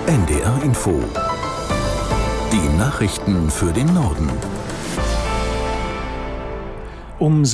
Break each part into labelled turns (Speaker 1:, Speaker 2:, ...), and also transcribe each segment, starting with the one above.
Speaker 1: NDR Info. Die Nachrichten für den Norden.
Speaker 2: Um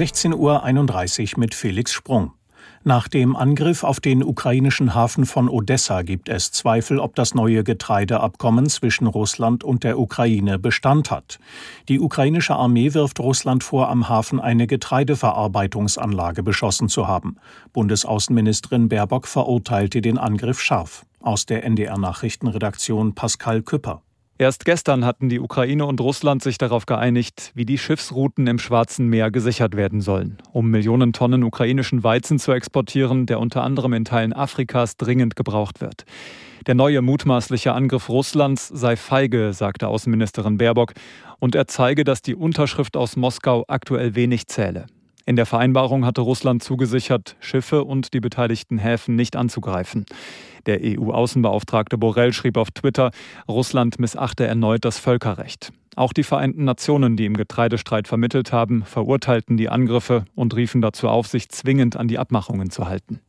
Speaker 2: 16:31 Uhr mit Felix Sprung. Nach dem Angriff auf den ukrainischen Hafen von Odessa gibt es Zweifel, ob das neue Getreideabkommen zwischen Russland und der Ukraine Bestand hat. Die ukrainische Armee wirft Russland vor, am Hafen eine Getreideverarbeitungsanlage beschossen zu haben. Bundesaußenministerin Baerbock verurteilte den Angriff scharf. Aus der NDR-Nachrichtenredaktion Pascal Küpper.
Speaker 3: Erst gestern hatten die Ukraine und Russland sich darauf geeinigt, wie die Schiffsrouten im Schwarzen Meer gesichert werden sollen, um Millionen Tonnen ukrainischen Weizen zu exportieren, der unter anderem in Teilen Afrikas dringend gebraucht wird. Der neue mutmaßliche Angriff Russlands sei feige, sagte Außenministerin Baerbock, und er zeige, dass die Unterschrift aus Moskau aktuell wenig zähle. In der Vereinbarung hatte Russland zugesichert, Schiffe und die beteiligten Häfen nicht anzugreifen. Der EU-Außenbeauftragte Borrell schrieb auf Twitter, Russland missachte erneut das Völkerrecht. Auch die Vereinten Nationen, die im Getreidestreit vermittelt haben, verurteilten die Angriffe und riefen dazu auf, sich zwingend an die Abmachungen zu halten.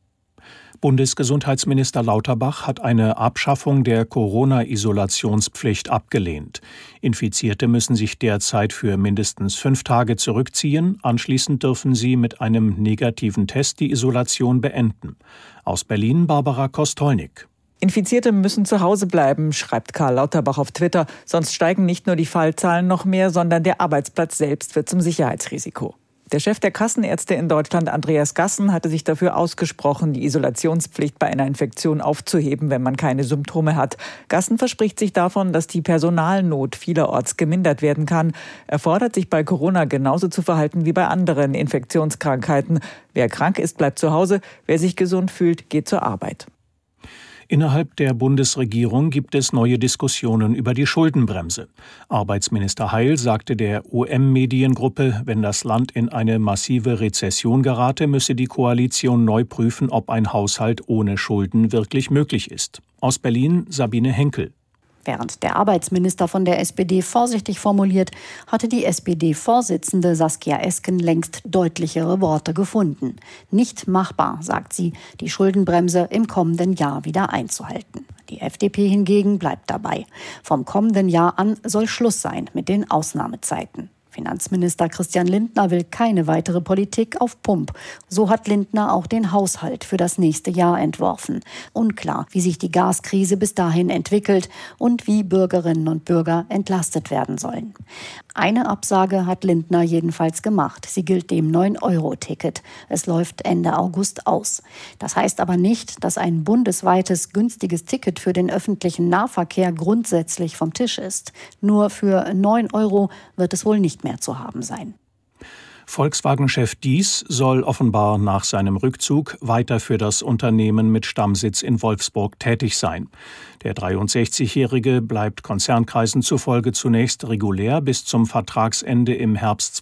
Speaker 2: Bundesgesundheitsminister Lauterbach hat eine Abschaffung der Corona-Isolationspflicht abgelehnt. Infizierte müssen sich derzeit für mindestens 5 Tage zurückziehen. Anschließend dürfen sie mit einem negativen Test die Isolation beenden. Aus Berlin Barbara Kostolnik.
Speaker 4: Infizierte müssen zu Hause bleiben, schreibt Karl Lauterbach auf Twitter. Sonst steigen nicht nur die Fallzahlen noch mehr, sondern der Arbeitsplatz selbst wird zum Sicherheitsrisiko. Der Chef der Kassenärzte in Deutschland, Andreas Gassen, hatte sich dafür ausgesprochen, die Isolationspflicht bei einer Infektion aufzuheben, wenn man keine Symptome hat. Gassen verspricht sich davon, dass die Personalnot vielerorts gemindert werden kann. Er fordert, sich bei Corona genauso zu verhalten wie bei anderen Infektionskrankheiten. Wer krank ist, bleibt zu Hause. Wer sich gesund fühlt, geht zur Arbeit.
Speaker 2: Innerhalb der Bundesregierung gibt es neue Diskussionen über die Schuldenbremse. Arbeitsminister Heil sagte der OM-Mediengruppe, wenn das Land in eine massive Rezession gerate, müsse die Koalition neu prüfen, ob ein Haushalt ohne Schulden wirklich möglich ist. Aus Berlin Sabine Henkel.
Speaker 5: Während der Arbeitsminister von der SPD vorsichtig formuliert, hatte die SPD-Vorsitzende Saskia Esken längst deutlichere Worte gefunden. Nicht machbar, sagt sie, die Schuldenbremse im kommenden Jahr wieder einzuhalten. Die FDP hingegen bleibt dabei. Vom kommenden Jahr an soll Schluss sein mit den Ausnahmezeiten. Finanzminister Christian Lindner will keine weitere Politik auf Pump. So hat Lindner auch den Haushalt für das nächste Jahr entworfen. Unklar, wie sich die Gaskrise bis dahin entwickelt und wie Bürgerinnen und Bürger entlastet werden sollen. Eine Absage hat Lindner jedenfalls gemacht. Sie gilt dem 9-Euro-Ticket. Es läuft Ende August aus. Das heißt aber nicht, dass ein bundesweites günstiges Ticket für den öffentlichen Nahverkehr grundsätzlich vom Tisch ist. Nur für 9 Euro wird es wohl nicht mehr zu haben sein.
Speaker 2: Volkswagen-Chef Diess soll offenbar nach seinem Rückzug weiter für das Unternehmen mit Stammsitz in Wolfsburg tätig sein. Der 63-Jährige bleibt Konzernkreisen zufolge zunächst regulär bis zum Vertragsende im Herbst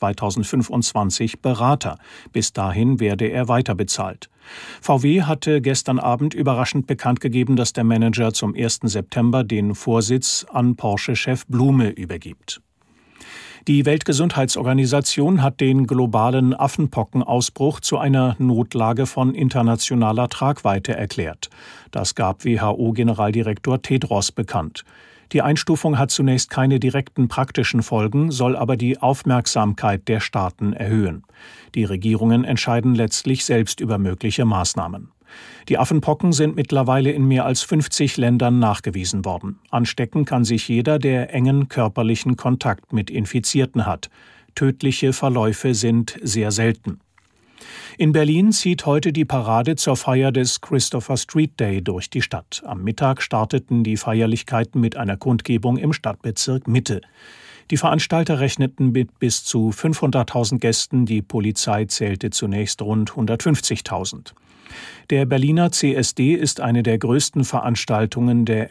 Speaker 2: 2025 Berater. Bis dahin werde er weiterbezahlt. VW hatte gestern Abend überraschend bekannt gegeben, dass der Manager zum 1. September den Vorsitz an Porsche-Chef Blume übergibt. Die Weltgesundheitsorganisation hat den globalen Affenpockenausbruch zu einer Notlage von internationaler Tragweite erklärt. Das gab WHO-Generaldirektor Tedros bekannt. Die Einstufung hat zunächst keine direkten praktischen Folgen, soll aber die Aufmerksamkeit der Staaten erhöhen. Die Regierungen entscheiden letztlich selbst über mögliche Maßnahmen. Die Affenpocken sind mittlerweile in mehr als 50 Ländern nachgewiesen worden. Anstecken kann sich jeder, der engen körperlichen Kontakt mit Infizierten hat. Tödliche Verläufe sind sehr selten. In Berlin zieht heute die Parade zur Feier des Christopher Street Day durch die Stadt. Am Mittag starteten die Feierlichkeiten mit einer Kundgebung im Stadtbezirk Mitte. Die Veranstalter rechneten mit bis zu 500.000 Gästen, die Polizei zählte zunächst rund 150.000. Der Berliner CSD ist eine der größten Veranstaltungen der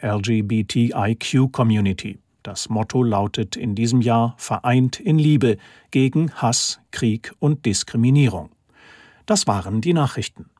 Speaker 2: LGBTIQ-Community. Das Motto lautet in diesem Jahr Vereint in Liebe gegen Hass, Krieg und Diskriminierung. Das waren die Nachrichten.